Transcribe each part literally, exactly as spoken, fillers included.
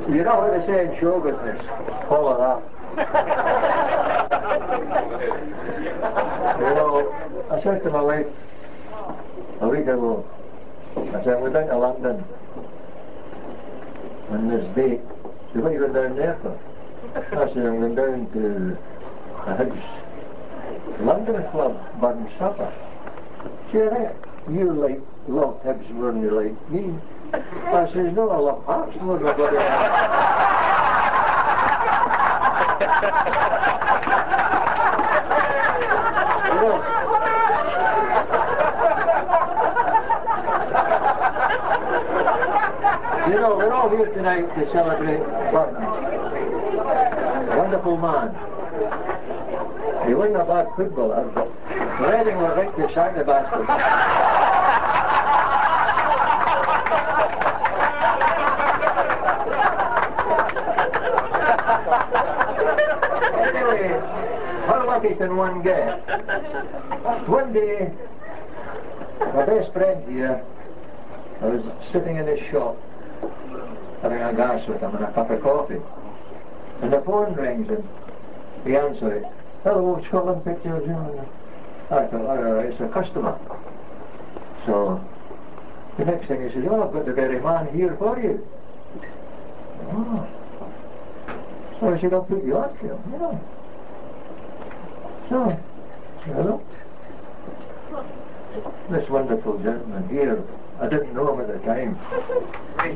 You know what they say in show business? Follow that. You know, I said to my wife a week ago, I said, we're down to London on this date. She said, what are you going down there for? I said, I'm going down to a house, London Club, Burn Supper. She said, you like love Hibs more than you like me. I says, no, I love Hearts more than I bloody You know, we're all here tonight to celebrate Burton. A wonderful man. He wasn't a bad footballer, but Reading were right to sack the bastard. Anyway, how lucky can one get? One day, my best friend here, I was sitting in his shop, having a gas with him and a cup of coffee. And the phone rings and he answers it. Hello, Scotland Pictures. I thought, oh, it's a customer. So, the next thing he says, oh, I've got the very man here for you. Oh. So I said, I'll put you on to him, you know. So, hello. This wonderful gentleman here, I didn't know him at the time. Right.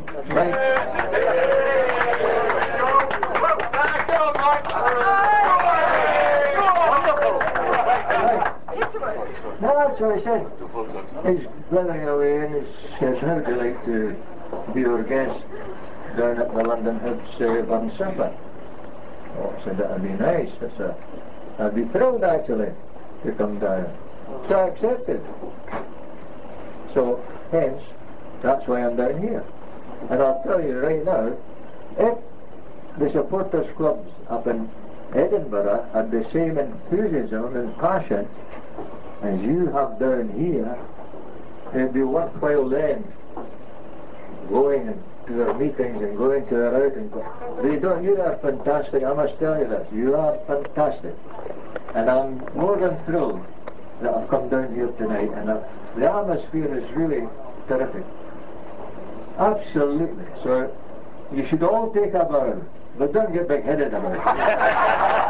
No, so I said, he's blithering away and he says, how would you like to be our guest down at the London Hibs uh, Burn Supper? Oh, I said, that'd be nice. That's a, I'd be thrilled actually to come down. So I accepted. So, hence, that's why I'm down here. And I'll tell you right now, if the supporters clubs up in Edinburgh had the same enthusiasm and passion as you have down here, it'd be worthwhile then going to their meetings and going to their outings. They don't, you are fantastic, I must tell you this, you are fantastic. And I'm more than thrilled that I've come down here tonight, and uh, the atmosphere is really terrific. Absolutely. So you should all take a bow, but don't get big-headed about it.